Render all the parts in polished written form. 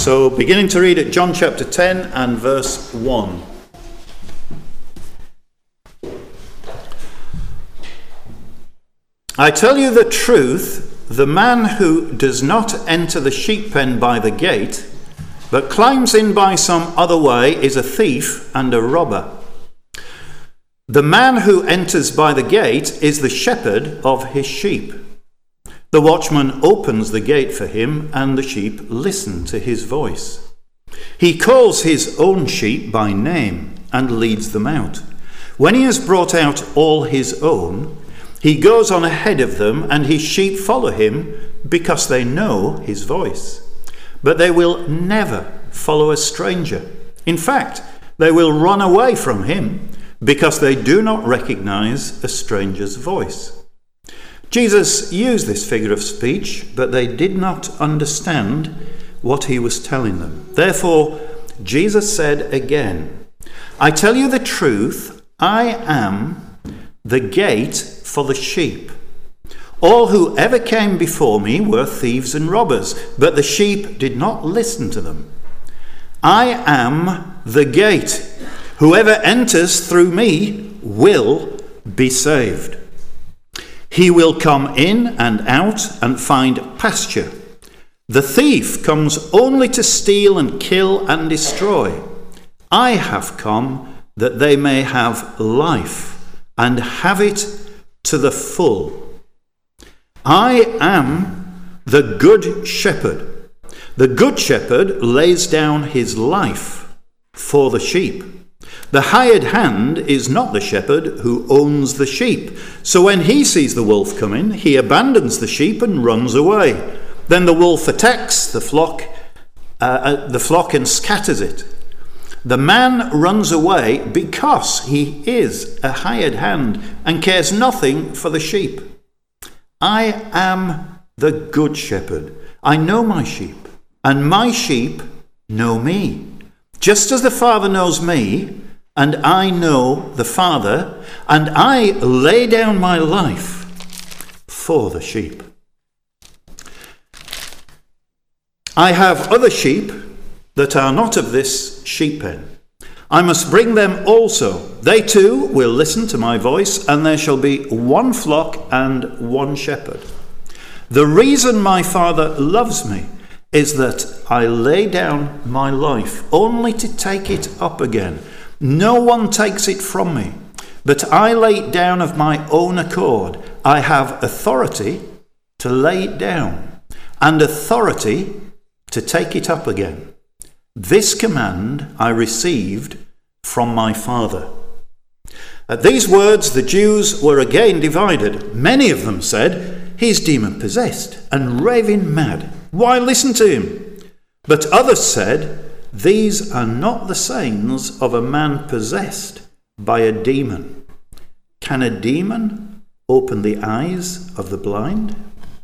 So beginning to read at John chapter 10 and verse 1. I tell you the truth, the man who does not enter the sheep pen by the gate, but climbs in by some other way, is a thief and a robber. The man who enters by the gate is the shepherd of his sheep. The watchman opens the gate for him, and the sheep listen to his voice. He calls his own sheep by name and leads them out. When he has brought out all his own, he goes on ahead of them, and his sheep follow him because they know his voice. But they will never follow a stranger. In fact, they will run away from him because they do not recognize a stranger's voice. Jesus used this figure of speech, but they did not understand what he was telling them. Therefore, Jesus said again, I tell you the truth, I am the gate for the sheep. All who ever came before me were thieves and robbers, but the sheep did not listen to them. I am the gate. Whoever enters through me will be saved. He will come in and out and find pasture. The thief comes only to steal and kill and destroy. I have come that they may have life and have it to the full. I am the good shepherd. The good shepherd lays down his life for the sheep. The hired hand is not the shepherd who owns the sheep. So when he sees the wolf coming, he abandons the sheep and runs away. Then the wolf attacks the flock and scatters it. The man runs away because he is a hired hand and cares nothing for the sheep. I am the good shepherd. I know my sheep, and my sheep know me. Just as the Father knows me, and I know the Father, and I lay down my life for the sheep. I have other sheep that are not of this sheep pen. I must bring them also. They too will listen to my voice, and there shall be one flock and one shepherd. The reason my Father loves me is that I lay down my life only to take it up again. No one takes it from me, but I lay it down of my own accord. I have authority to lay it down and authority to take it up again. This command I received from my Father. At these words, the Jews were again divided. Many of them said, He's demon-possessed and raving mad. Why listen to him? But others said, These are not the sayings of a man possessed by a demon. Can a demon open the eyes of the blind?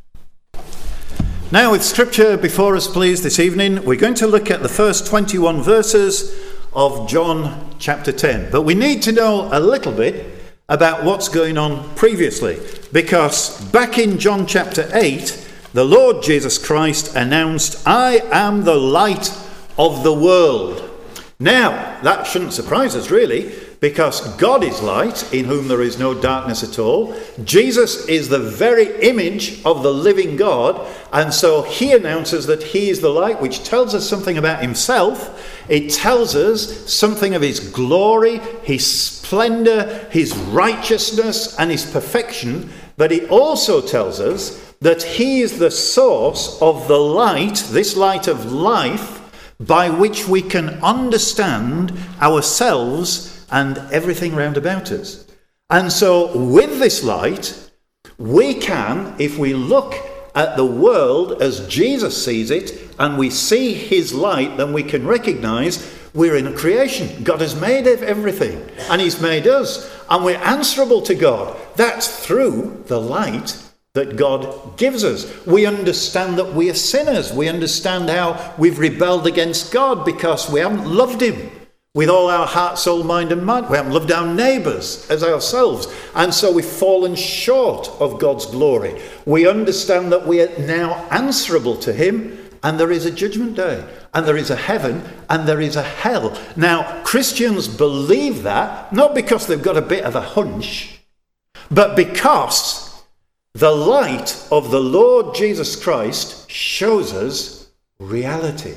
Now, with scripture before us, please, this evening, we're going to look at the first 21 verses of John chapter 10. But we need to know a little bit about what's going on previously, because back in John chapter 8, the Lord Jesus Christ announced, I am the light of the world. Now, that shouldn't surprise us, really, because God is light, in whom there is no darkness at all. Jesus is the very image of the living God, and so he announces that he is the light, which tells us something about himself. It tells us something of his glory, his splendor, his righteousness, and his perfection. But it also tells us that he is the source of the light, this light of life, by which we can understand ourselves and everything round about us. And so with this light, we can, if we look at the world as Jesus sees it, and we see his light, then we can recognize we're in a creation. God has made everything, and he's made us, and we're answerable to God. That's through the light that God gives us. We understand that we are sinners. We understand how we've rebelled against God because we haven't loved him with all our heart, soul, mind and mind. We haven't loved our neighbours as ourselves. And so we've fallen short of God's glory. We understand that we are now answerable to him and there is a judgment day, and there is a heaven, and there is a hell. Now, Christians believe that, not because they've got a bit of a hunch, but because the light of the Lord Jesus Christ shows us reality.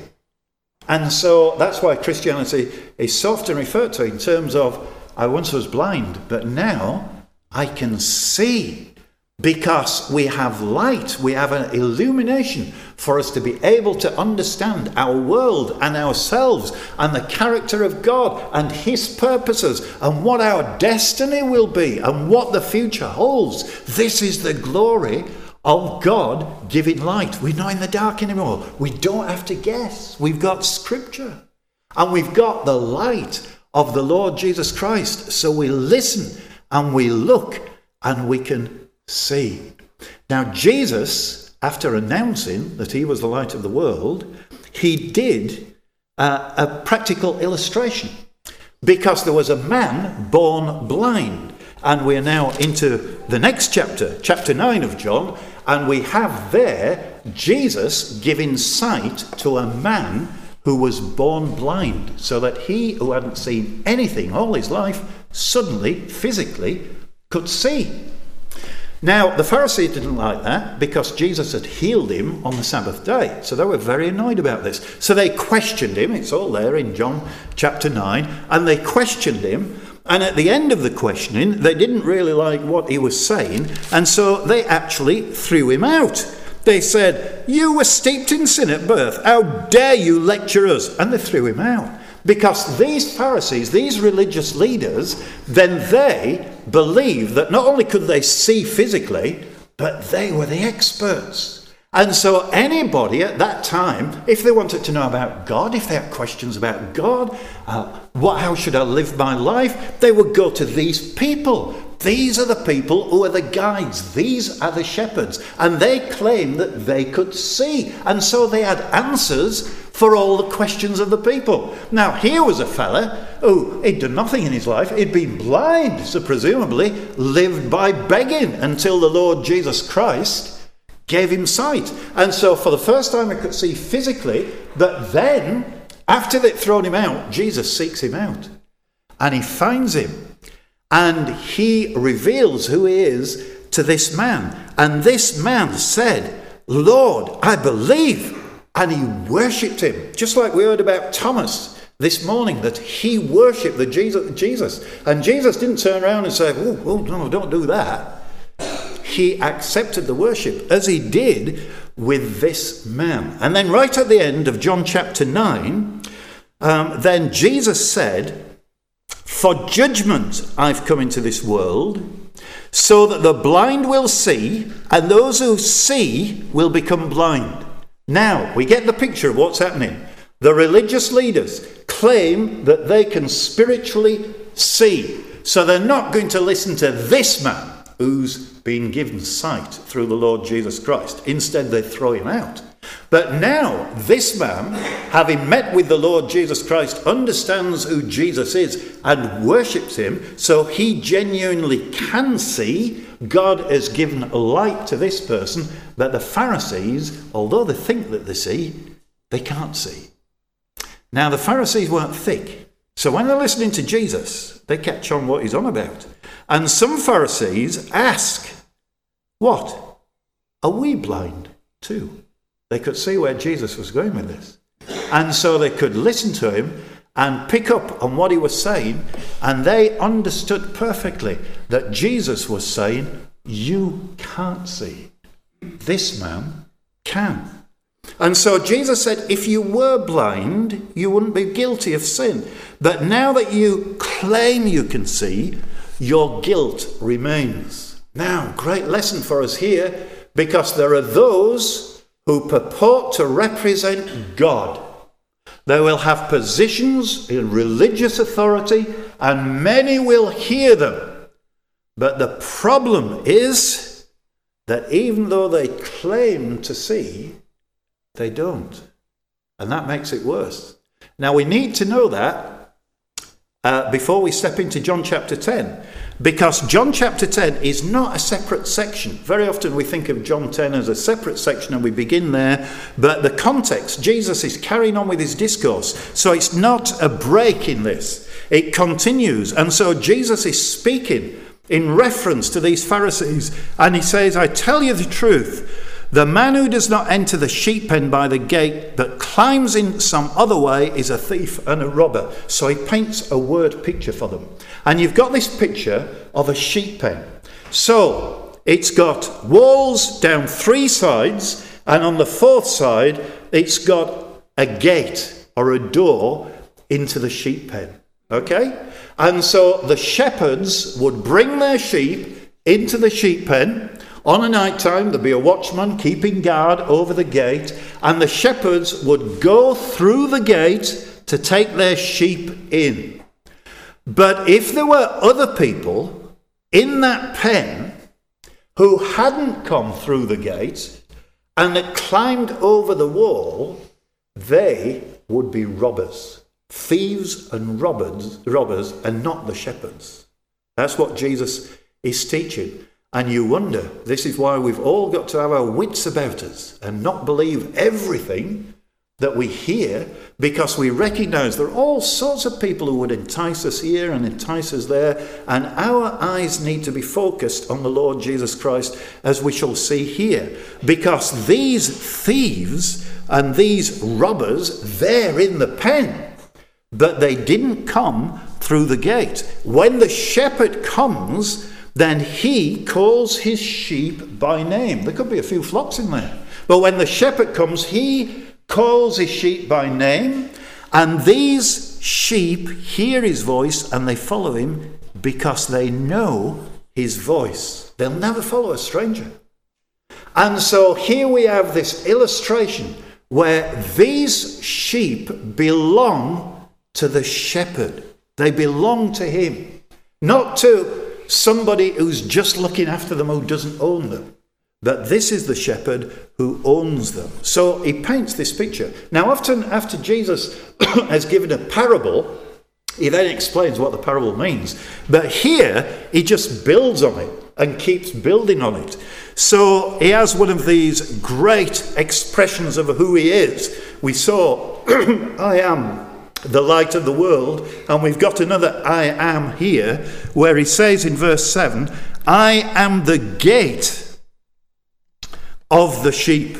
And so that's why Christianity is so often referred to in terms of, I once was blind, but now I can see. Because we have light, we have an illumination for us to be able to understand our world and ourselves and the character of God and his purposes and what our destiny will be and what the future holds. This is the glory of God giving light. We're not in the dark anymore. We don't have to guess. We've got scripture and we've got the light of the Lord Jesus Christ. So we listen and we look and we can see. Now, Jesus, after announcing that he was the light of the world, he did a practical illustration, because there was a man born blind. And we are now into the next chapter, chapter 9 of John, and we have there Jesus giving sight to a man who was born blind, so that he who hadn't seen anything all his life suddenly, physically, could see. Now, the Pharisees didn't like that because Jesus had healed him on the Sabbath day. So they were very annoyed about this. So they questioned him. It's all there in John chapter 9. And they questioned him. And at the end of the questioning, they didn't really like what he was saying. And so they actually threw him out. They said, "You were steeped in sin at birth. How dare you lecture us?" And they threw him out. Because these Pharisees, these religious leaders, then they believed that not only could they see physically, but they were the experts. And so anybody at that time, if they wanted to know about God, if they had questions about God, how should I live my life, they would go to these people. These are the people who are the guides. These are the shepherds. And they claimed that they could see. And so they had answers for all the questions of the people. Now, here was a fella who he'd done nothing in his life. He'd been blind, so presumably lived by begging until the Lord Jesus Christ gave him sight. And so for the first time he could see physically, but then, after they'd thrown him out, Jesus seeks him out. And he finds him. And he reveals who he is to this man. And this man said, "Lord, I believe." And he worshipped him. Just like we heard about Thomas this morning, that he worshipped the Jesus. And Jesus didn't turn around and say, oh, no, don't do that. He accepted the worship, as he did with this man. And then right at the end of John chapter 9, then Jesus said, "For judgment I've come into this world, so that the blind will see, and those who see will become blind." Now, we get the picture of what's happening. The religious leaders claim that they can spiritually see. So they're not going to listen to this man who's been given sight through the Lord Jesus Christ. Instead, they throw him out. But now, this man, having met with the Lord Jesus Christ, understands who Jesus is and worships him, so he genuinely can see. God has given light to this person, but the Pharisees, although they think that they see, they can't see. Now, the Pharisees weren't thick, so when they're listening to Jesus, they catch on what he's on about. And some Pharisees ask, "What? Are we blind too?" They could see where Jesus was going with this. And so they could listen to him and pick up on what he was saying, and they understood perfectly that Jesus was saying, "You can't see. This man can." And so Jesus said, if you were blind, you wouldn't be guilty of sin. But now that you claim you can see, your guilt remains. Now, great lesson for us here, because there are those who purport to represent God. They will have positions in religious authority, and many will hear them. But the problem is that even though they claim to see, they don't. And that makes it worse. Now, we need to know that before we step into John chapter 10. because John chapter 10 is not a separate section. Very often we think of John 10 as a separate section and we begin there, but the context, Jesus is carrying on with his discourse. So it's not a break in this. It continues. And so Jesus is speaking in reference to these Pharisees, and he says, I tell you the truth, the man who does not enter the sheep pen by the gate, but climbs in some other way, is a thief and a robber. So he paints a word picture for them. And you've got this picture of a sheep pen. So it's got walls down 3 sides, and on the 4th side, it's got a gate or a door into the sheep pen. Okay? And so the shepherds would bring their sheep into the sheep pen. On a night time, there'd be a watchman keeping guard over the gate, and the shepherds would go through the gate to take their sheep in. But if there were other people in that pen who hadn't come through the gate and had climbed over the wall, they would be robbers. Thieves and robbers, and not the shepherds. That's what Jesus is teaching. And you wonder, this is why we've all got to have our wits about us and not believe everything that we hear, because we recognize there are all sorts of people who would entice us here and entice us there, and our eyes need to be focused on the Lord Jesus Christ, as we shall see here, because these thieves and these robbers, they're in the pen, but they didn't come through the gate. When the shepherd comes, then he calls his sheep by name. There could be a few flocks in there. But when the shepherd comes, he calls his sheep by name. And these sheep hear his voice and they follow him because they know his voice. They'll never follow a stranger. And so here we have this illustration where these sheep belong to the shepherd. They belong to him, not to somebody who's just looking after them, who doesn't own them. But this is the shepherd who owns them. So he paints this picture. Now, often after Jesus has given a parable, he then explains what the parable means. But here, he just builds on it and keeps building on it. So he has one of these great expressions of who he is. We saw, I am the light of the world, and we've got another I am here, where he says in verse 7, I am the gate of the sheep.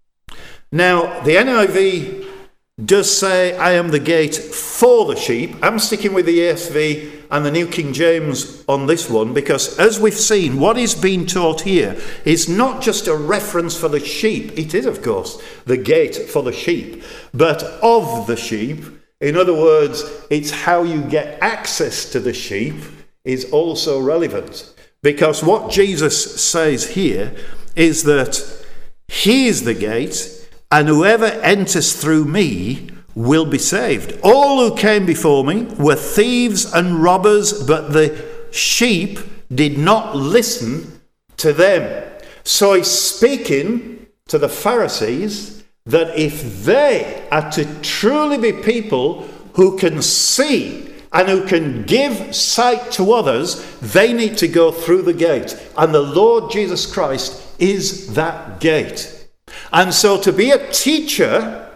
Now, the NIV does say I am the gate for the sheep. I'm sticking with the ESV and the New King James on this one, because as we've seen, what is being taught here is not just a reference for the sheep. It is, of course, the gate for the sheep, but of the sheep. In other words, it's how you get access to the sheep is also relevant. Because what Jesus says here is that he is the gate, and whoever enters through me will be saved. All who came before me were thieves and robbers, but the sheep did not listen to them. So he's speaking to the Pharisees that if they are to truly be people who can see and who can give sight to others, they need to go through the gate. And the Lord Jesus Christ is that gate. And so to be a teacher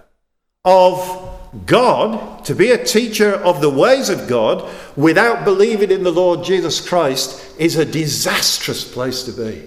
of God, to be a teacher of the ways of God, without believing in the Lord Jesus Christ, is a disastrous place to be.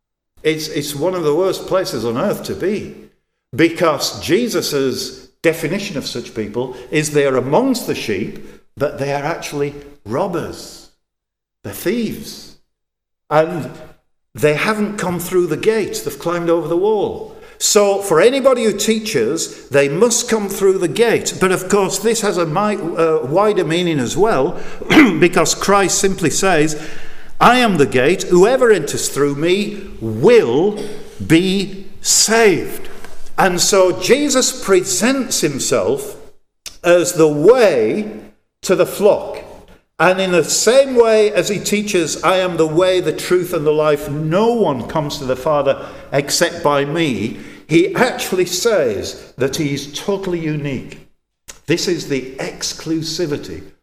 It's one of the worst places on earth to be. Because Jesus' definition of such people is they are amongst the sheep, but they are actually robbers. They're thieves. And they haven't come through the gate. They've climbed over the wall. So for anybody who teaches, they must come through the gate. But of course, this has a wider meaning as well, because Christ simply says, I am the gate. Whoever enters through me will be saved. And so Jesus presents himself as the way to the flock. And in the same way as he teaches, I am the way, the truth, and the life, no one comes to the Father except by me, he actually says that he is totally unique. This is the exclusivity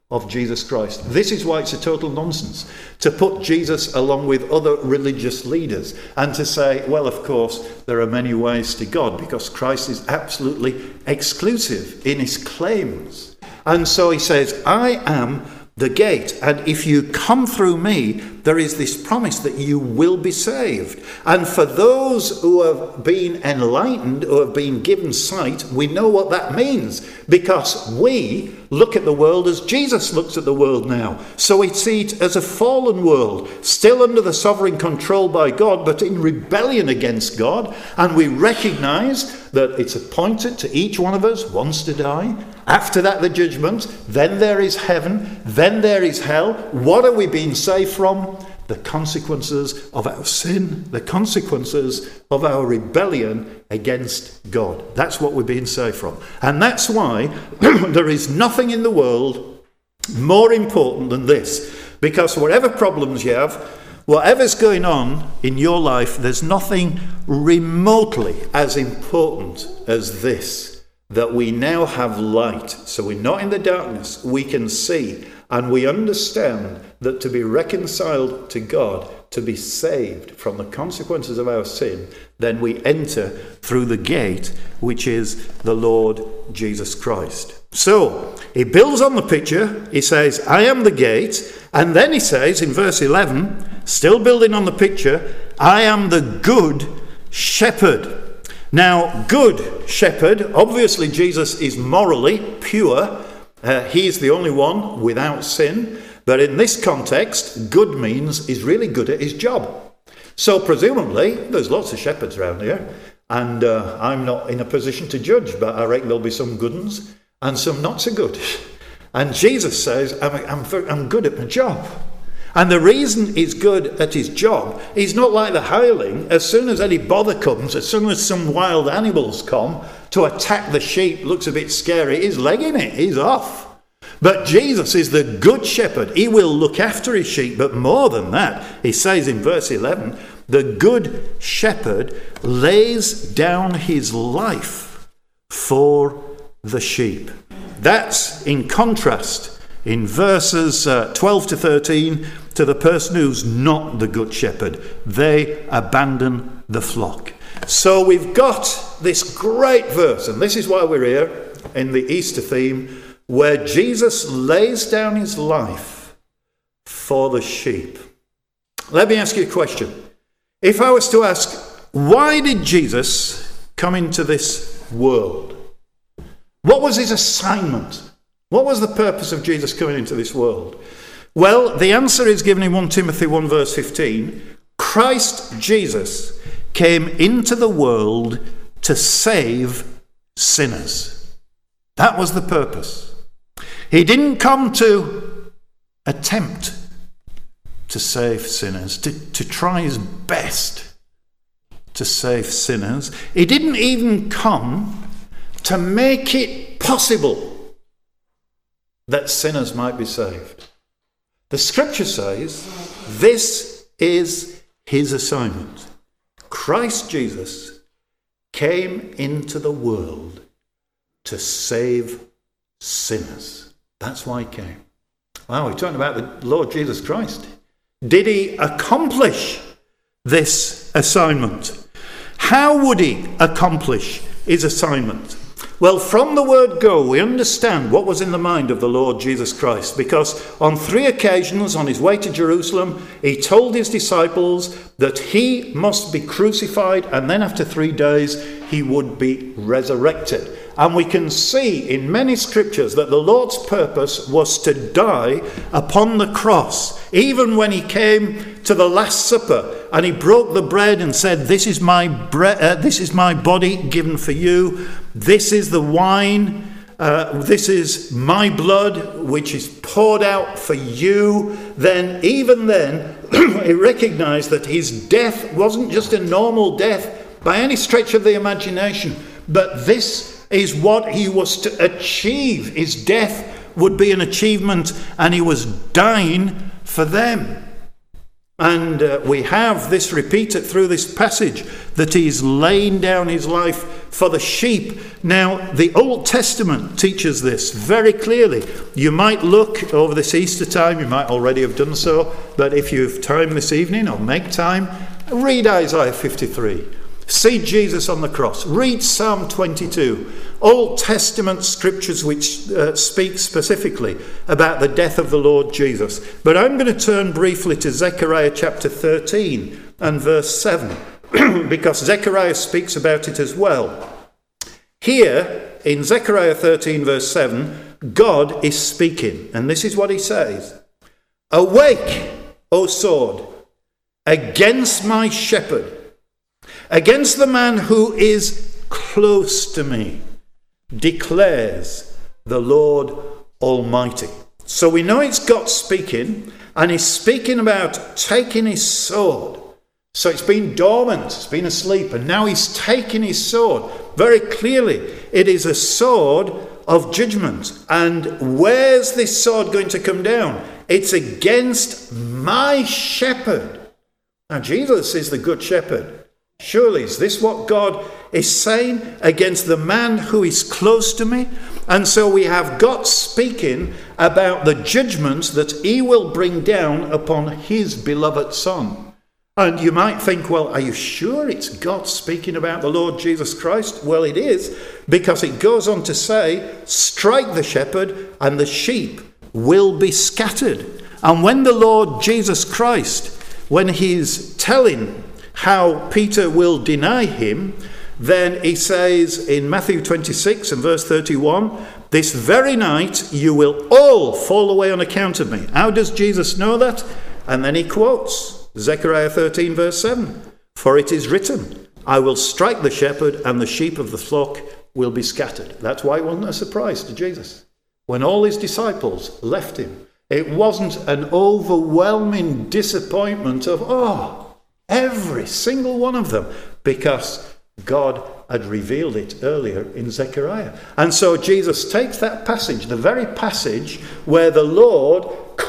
of Jesus Christ. This is why it's a total nonsense to put Jesus along with other religious leaders and to say, well, of course, there are many ways to God, because Christ is absolutely exclusive in his claims. And so he says, I am the gate, and if you come through me, there is this promise that you will be saved. And for those who have been enlightened, who have been given sight, we know what that means, because we look at the world as Jesus looks at the world now. So we see it as a fallen world, still under the sovereign control by God, but in rebellion against God. And we recognize that it's appointed to each one of us once to die. After that, the judgment. Then there is heaven. Then there is hell. What are we being saved from? The consequences of our sin, the consequences of our rebellion against God. That's what we're being saved from. And that's why there is nothing in the world more important than this. Because whatever problems you have, whatever's going on in your life, there's nothing remotely as important as this, that we now have light. So we're not in the darkness, we can see, and we understand that to be reconciled to God, to be saved from the consequences of our sin, then we enter through the gate, which is the Lord Jesus Christ. So he builds on the picture. He says, I am the gate. And then he says in verse 11, still building on the picture, I am the good shepherd. Now, good shepherd, obviously Jesus is morally pure. He is the only one without sin. But in this context, good means he's really good at his job. So presumably, there's lots of shepherds around here. And I'm not in a position to judge, but I reckon there'll be some good ones and some not so good. And Jesus says, I'm good at my job. And the reason he's good at his job, he's not like the hireling. As soon as any bother comes, as soon as some wild animals come to attack the sheep, looks a bit scary, he's legging it, he's off. But Jesus is the good shepherd. He will look after his sheep. But more than that, he says in verse 11, the good shepherd lays down his life for the sheep. That's in contrast in verses 12 to 13 to the person who's not the good shepherd. They abandon the flock. So we've got this great verse, and this is why we're here in the Easter theme, where Jesus lays down his life for the sheep. Let me ask you a question. If I was to ask, why did Jesus come into this world? What was his assignment? What was the purpose of Jesus coming into this world? Well, the answer is given in 1 Timothy 1 verse 15. Christ Jesus came into the world to save sinners. That was the purpose. He didn't come to attempt to save sinners, to try his best to save sinners. He didn't even come to make it possible that sinners might be saved. The scripture says this is his assignment. Christ Jesus came into the world to save sinners. That's why he came. Wow, we're talking about the Lord Jesus Christ. Did he accomplish this assignment? How would he accomplish his assignment? Well, from the word go, we understand what was in the mind of the Lord Jesus Christ, because on 3 occasions on his way to Jerusalem, he told his disciples that he must be crucified, and then after 3 days he would be resurrected. And we can see in many scriptures that the Lord's purpose was to die upon the cross. Even when he came to the Last Supper and he broke the bread and said, this is my body given for you. This is the wine. This is my blood, which is poured out for you. Then, even then, he recognized that his death wasn't just a normal death by any stretch of the imagination, but this is what he was to achieve. His death would be an achievement, and he was dying for them. And we have this repeated through this passage, that he's laying down his life for the sheep. Now, the Old Testament teaches this very clearly. You might look over this Easter time, you might already have done so, but if you have time this evening or make time, read Isaiah 53. See Jesus on the cross. Read Psalm 22. Old Testament scriptures which speak specifically about the death of the Lord Jesus. But I'm going to turn briefly to Zechariah chapter 13 and verse 7, because Zechariah speaks about it as well. Here, in Zechariah 13 verse 7, God is speaking, and this is what he says. Awake, O sword, against my shepherd, against the man who is close to me, declares the Lord Almighty. So we know it's God speaking, and he's speaking about taking his sword. So it's been dormant, it's been asleep, and now he's taking his sword. Very clearly, it is a sword of judgment. And where's this sword going to come down? It's against my shepherd. Now, Jesus is the good shepherd. Surely, is this what God is saying? Against the man who is close to me? And so we have God speaking about the judgments that he will bring down upon his beloved Son. And you might think, well, are you sure it's God speaking about the Lord Jesus Christ? Well, it is, because it goes on to say, strike the shepherd and the sheep will be scattered. And when the Lord Jesus Christ, when he's telling how Peter will deny him, then he says in Matthew 26 and verse 31, this very night you will all fall away on account of me. How does Jesus know that? And then he quotes Zechariah 13 verse 7. For it is written, I will strike the shepherd and the sheep of the flock will be scattered. That's why it wasn't a surprise to Jesus. When all his disciples left him, it wasn't an overwhelming disappointment of, every single one of them, because God had revealed it earlier in Zechariah. And so Jesus takes that passage, the very passage where the Lord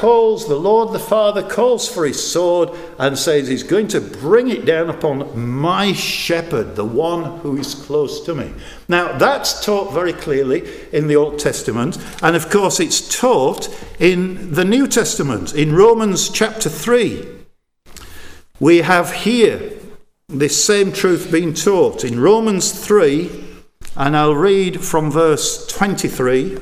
the Father calls for his sword and says he's going to bring it down upon my shepherd, the one who is close to me. Now, that's taught very clearly in the Old Testament, and of course it's taught in the New Testament. In Romans chapter 3, we have here this same truth being taught. In Romans 3, and I'll read from verse 23,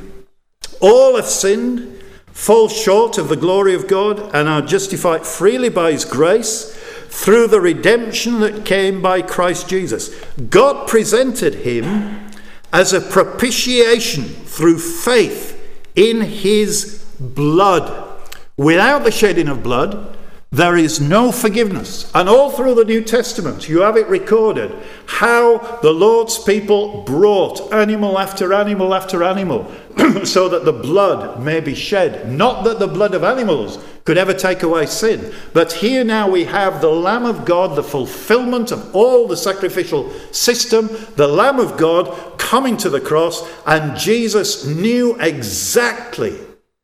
all have sinned, fall short of the glory of God, and are justified freely by his grace through the redemption that came by Christ Jesus. God presented him as a propitiation through faith in his blood. Without the shedding of blood, there is no forgiveness. And all through the New Testament, you have it recorded how the Lord's people brought animal after animal after animal so that the blood may be shed. Not that the blood of animals could ever take away sin. But here now we have the Lamb of God, the fulfillment of all the sacrificial system, the Lamb of God coming to the cross, and Jesus knew exactly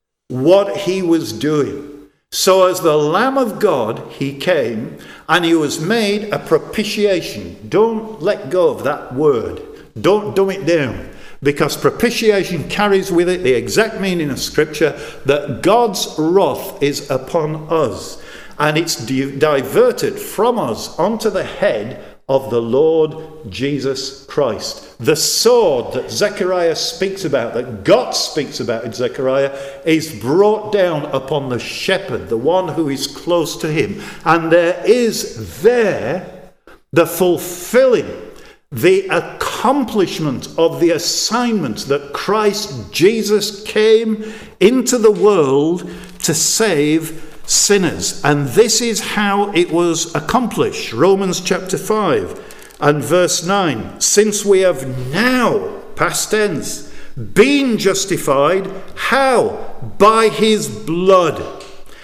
what he was doing. So as the Lamb of God, he came and he was made a propitiation. Don't let go of that word. Don't dumb it down. Because propitiation carries with it the exact meaning of Scripture that God's wrath is upon us. And it's diverted from us onto the head of the Lord Jesus Christ. The sword that Zechariah speaks about, that God speaks about in Zechariah, is brought down upon the shepherd, the one who is close to him. And there is there the fulfilling, the accomplishment of the assignment that Christ Jesus came into the world to save sinners. And this is how it was accomplished. Romans chapter 5 and verse 9. Since we have now, past tense, been justified, how? By his blood.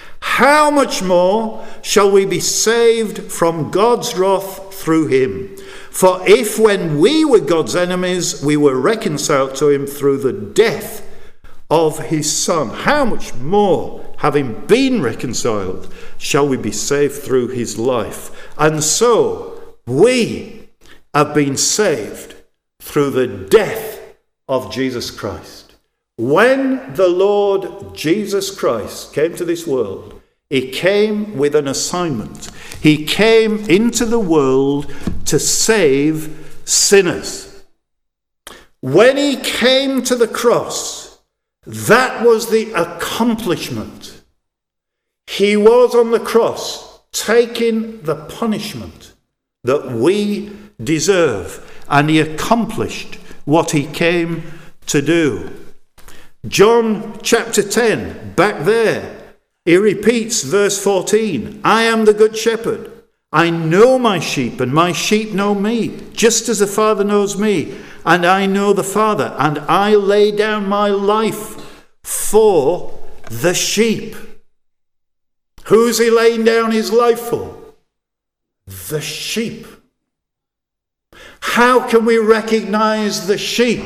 How much more shall we be saved from God's wrath through him? For if when we were God's enemies, we were reconciled to him through the death of his Son, how much more, having been reconciled, shall we be saved through his life? And so we have been saved through the death of Jesus Christ. When the Lord Jesus Christ came to this world, he came with an assignment. He came into the world to save sinners. When he came to the cross, that was the accomplishment. He was on the cross taking the punishment that we deserve, and he accomplished what he came to do. John chapter 10, back there, he repeats verse 14, I am the good shepherd. I know my sheep, and my sheep know me, just as the Father knows me, and I know the Father, and I lay down my life for the sheep. Who's he laying down his life for? The sheep. How can we recognize the sheep?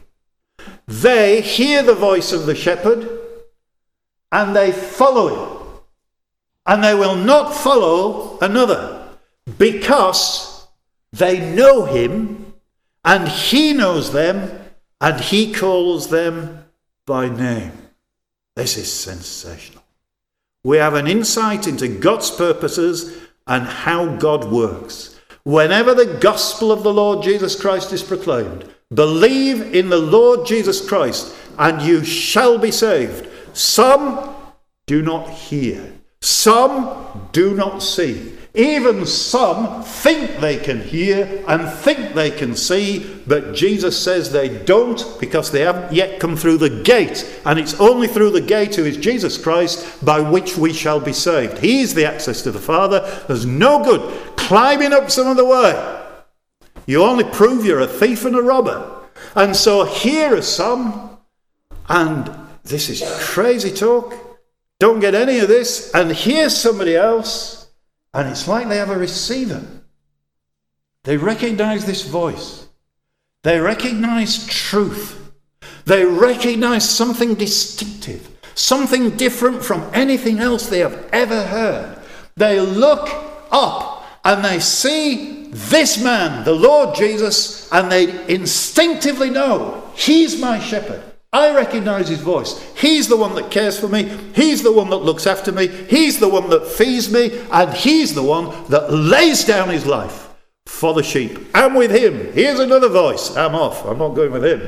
They hear the voice of the shepherd and they follow him. And they will not follow another because they know him and he knows them and he calls them by name. This is sensational. We have an insight into God's purposes and how God works. Whenever the gospel of the Lord Jesus Christ is proclaimed, believe in the Lord Jesus Christ and you shall be saved. Some do not hear. Some do not see. Even some think they can hear and think they can see, but Jesus says they don't because they haven't yet come through the gate. And it's only through the gate, who is Jesus Christ, by which we shall be saved. He's the access to the Father. There's no good climbing up some other way. You only prove you're a thief and a robber. And so here are some, and this is crazy talk. Don't get any of this. And here's somebody else. And it's like they have a receiver. They recognize this voice. They recognize truth. They recognize something distinctive, something different from anything else they have ever heard. They look up and they see this man, the Lord Jesus, and they instinctively know, he's my shepherd. I recognize his voice. He's the one that cares for me. He's the one that looks after me. He's the one that feeds me. And he's the one that lays down his life for the sheep. I'm with him. Here's another voice. I'm off. I'm not going with him.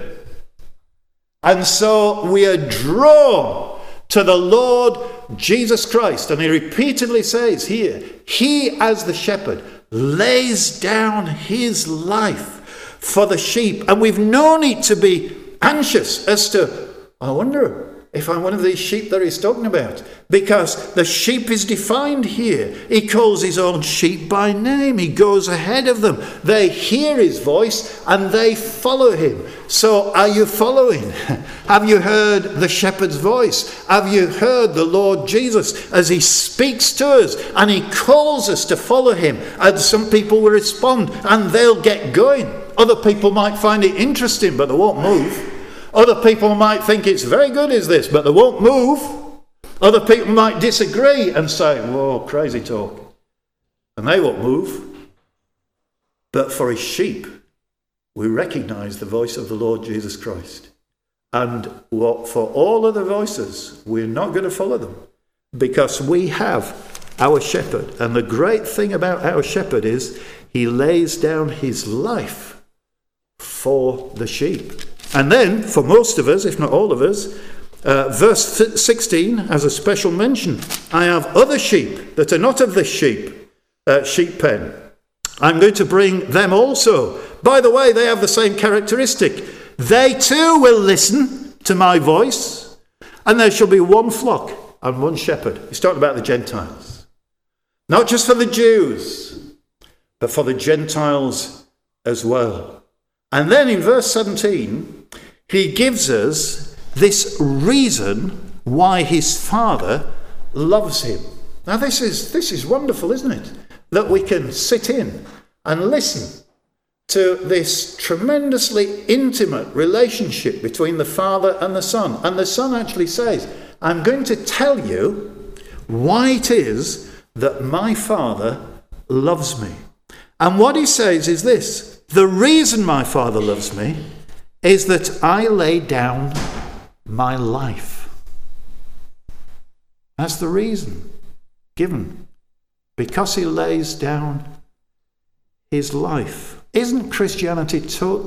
And so we are drawn to the Lord Jesus Christ. And he repeatedly says here, he as the shepherd lays down his life for the sheep. And we've no need to be anxious as to, I wonder if I'm one of these sheep that he's talking about, because the sheep is defined here. He calls his own sheep by name. He goes ahead of them. They hear his voice and they follow him. So are you following? Have you heard the shepherd's voice? Have you heard the Lord Jesus as he speaks to us and he calls us to follow him? And some people will respond and they'll get going. Other people might find it interesting, but they won't move. Other people might think it's very good, is this, but they won't move. Other people might disagree and say, whoa, crazy talk. And they won't move. But for his sheep, we recognize the voice of the Lord Jesus Christ. And for all other voices, we're not going to follow them because we have our shepherd. And the great thing about our shepherd is he lays down his life for the sheep. And then, for most of us, if not all of us, verse 16 has a special mention. I have other sheep that are not of this sheep pen. I'm going to bring them also. By the way, they have the same characteristic. They too will listen to my voice, and there shall be one flock and one shepherd. He's talking about the Gentiles. Not just for the Jews, but for the Gentiles as well. And then in verse 17, he gives us this reason why his Father loves him. Now this is wonderful, isn't it? That we can sit in and listen to this tremendously intimate relationship between the Father and the Son. And the Son actually says, I'm going to tell you why it is that my Father loves me. And what he says is this: The reason my Father loves me is that I lay down my life. That's the reason given. Because he lays down his life. Isn't Christianity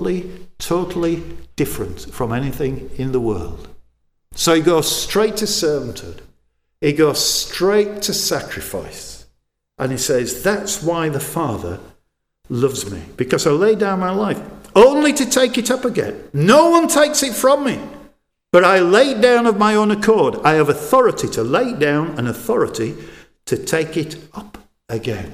totally different from anything in the world? So he goes straight to servanthood. He goes straight to sacrifice. And he says, that's why the Father loves me. Because I lay down my life, only to take it up again. No one takes it from me. But I lay it down of my own accord. I have authority to lay it down and authority to take it up again.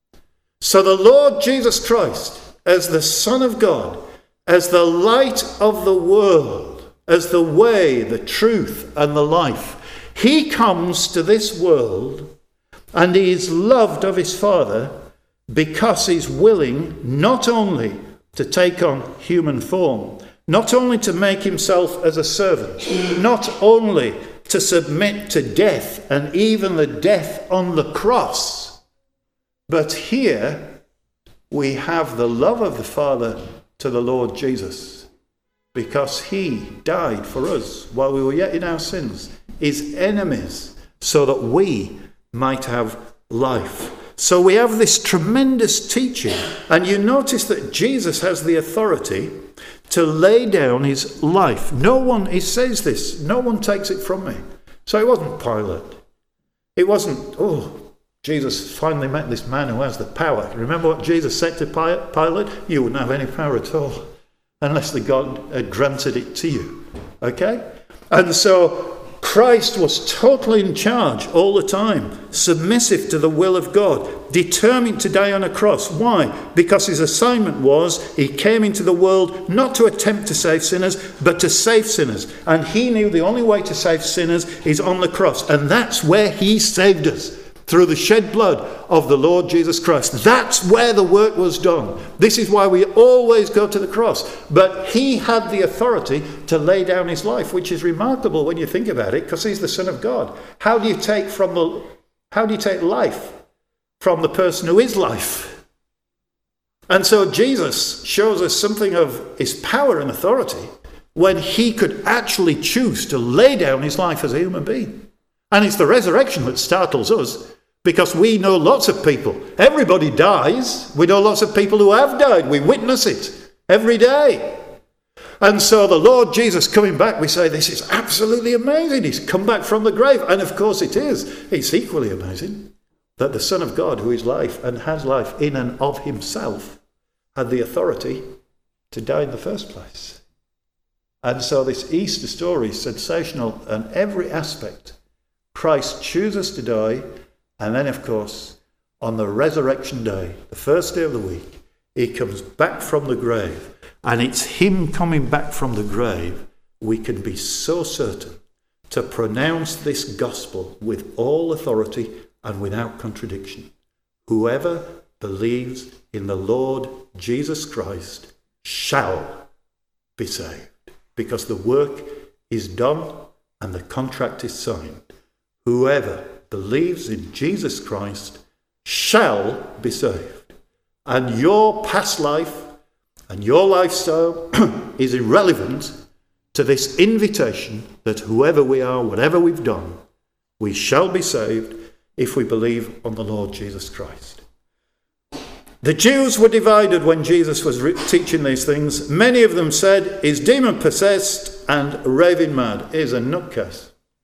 So the Lord Jesus Christ, as the Son of God, as the light of the world, as the way, the truth, and the life, he comes to this world and he is loved of his Father because he's willing not only to take on human form, not only to make himself as a servant, not only to submit to death and even the death on the cross, but here we have the love of the Father to the Lord Jesus because he died for us while we were yet in our sins, his enemies, so that we might have life. So we have this tremendous teaching, and you notice that Jesus has the authority to lay down his life. No one, he says this, no one takes it from me. So it wasn't Pilate. It wasn't, Jesus finally met this man who has the power. Remember what Jesus said to Pilate? You wouldn't have any power at all unless the God had granted it to you. Okay? And so Christ was totally in charge all the time, submissive to the will of God, determined to die on a cross. Why? Because his assignment was he came into the world not to attempt to save sinners, but to save sinners. And he knew the only way to save sinners is on the cross. And that's where he saved us, through the shed blood of the Lord Jesus Christ. That's where the work was done. This is why we always go to the cross. But he had the authority to lay down his life, which is remarkable when you think about it, because he's the Son of God. How do you take life from the person who is life? And so Jesus shows us something of his power and authority when he could actually choose to lay down his life as a human being. And it's the resurrection that startles us, because we know lots of people. Everybody dies. We know lots of people who have died. We witness it every day. And so the Lord Jesus coming back, we say, this is absolutely amazing. He's come back from the grave. And of course it is. It's equally amazing that the Son of God, who is life and has life in and of himself, had the authority to die in the first place. And so this Easter story is sensational in every aspect. Christ chooses to die, and then, of course, on the resurrection day, the first day of the week, he comes back from the grave. And it's him coming back from the grave we can be so certain to pronounce this gospel with all authority and without contradiction. Whoever believes in the Lord Jesus Christ shall be saved, because the work is done and the contract is signed. Whoever believes in Jesus Christ shall be saved. And your past life and your lifestyle is irrelevant to this invitation that whoever we are, whatever we've done, we shall be saved if we believe on the Lord Jesus Christ. The Jews were divided when Jesus was teaching these things. Many of them said, he's demon-possessed and raving mad. He's a nutcase.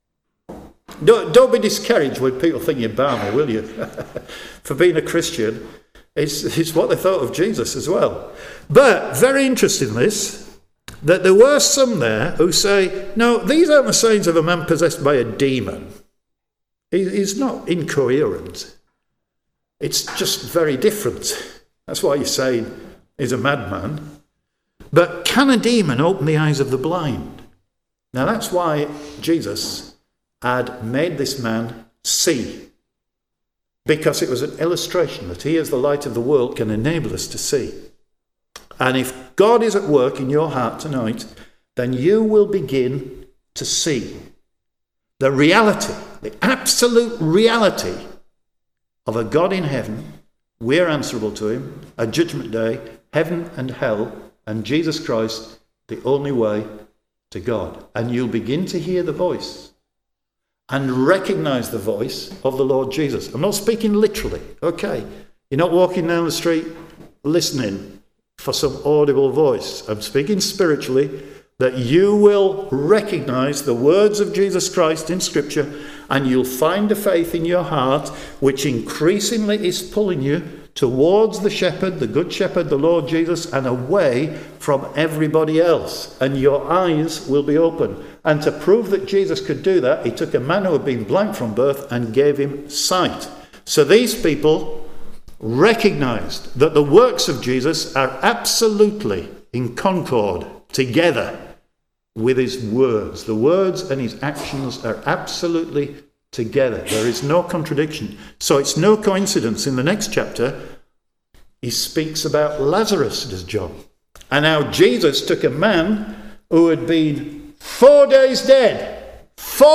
Don't be discouraged when people think you're balmy, will you? For being a Christian, it's what they thought of Jesus as well. But very interesting this, that there were some there who say, no, these aren't the signs of a man possessed by a demon. He's not incoherent. It's just very different. That's why you're saying he's a madman. But can a demon open the eyes of the blind? Now that's why Jesus had made this man see, because it was an illustration that he, as the light of the world, can enable us to see. And if God is at work in your heart tonight, then you will begin to see the reality, the absolute reality of a God in heaven. We're answerable to him. At Judgment Day, heaven and hell, and Jesus Christ, the only way to God. And you'll begin to hear the voice and recognize the voice of the Lord Jesus. I'm not speaking literally, okay? You're not walking down the street listening for some audible voice. I'm speaking spiritually, that you will recognize the words of Jesus Christ in Scripture, and you'll find a faith in your heart which increasingly is pulling you towards the shepherd, the good shepherd, the Lord Jesus, and away from everybody else. And your eyes will be open. And to prove that Jesus could do that, he took a man who had been blind from birth and gave him sight. So these people recognized that the works of Jesus are absolutely in concord together with his words. The words and his actions are absolutely together. There is no contradiction. So it's no coincidence in the next chapter he speaks about Lazarus, does John. And how Jesus took a man who had been 4 days dead,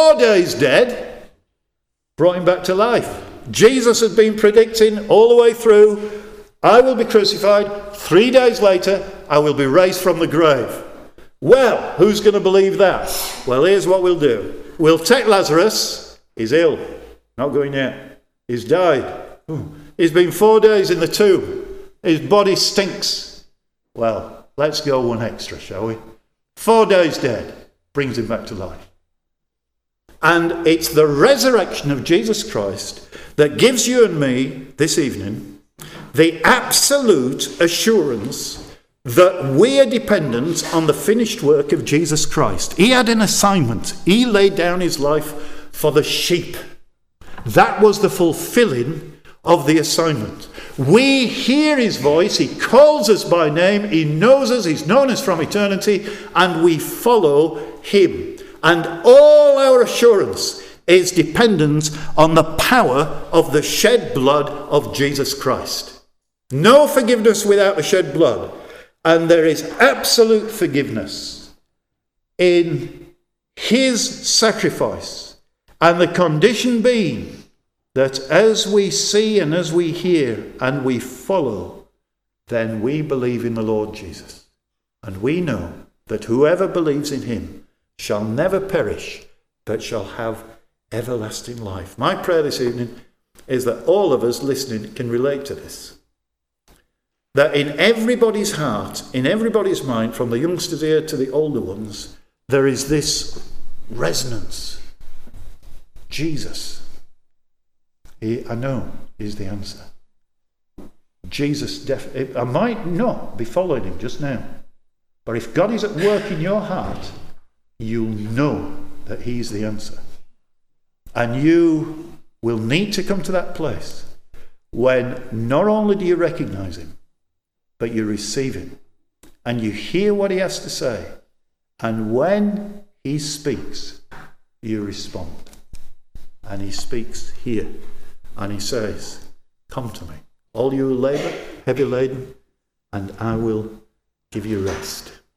brought him back to life. Jesus had been predicting all the way through, I will be crucified, 3 days later I will be raised from the grave. Well, who's going to believe that? Well, here's what we'll do. We'll take Lazarus. He's ill. Not going yet. He's died. He's been 4 days in the tomb. His body stinks. Well, let's go one extra, shall we? 4 days dead. Brings him back to life. And it's the resurrection of Jesus Christ that gives you and me this evening the absolute assurance that we are dependent on the finished work of Jesus Christ. He had an assignment. He laid down his life for the sheep. That was the fulfilling of the assignment. We hear his voice. He calls us by name. He knows us. He's known us from eternity. And we follow him. And all our assurance is dependent on the power of the shed blood of Jesus Christ. No forgiveness without the shed blood. And there is absolute forgiveness in his sacrifice. And the condition being that as we see and as we hear and we follow, then we believe in the Lord Jesus. And we know that whoever believes in him shall never perish, but shall have everlasting life. My prayer this evening is that all of us listening can relate to this. That in everybody's heart, in everybody's mind, from the youngsters here to the older ones, there is this resonance. Jesus, I know, is the answer. Jesus, I might not be following him just now, but if God is at work in your heart, you'll know that he's the answer. And you will need to come to that place when not only do you recognize him, but you receive him and you hear what he has to say. And when he speaks, you respond. And he speaks here and he says, come to me, all you who labor, heavy laden, and I will give you rest.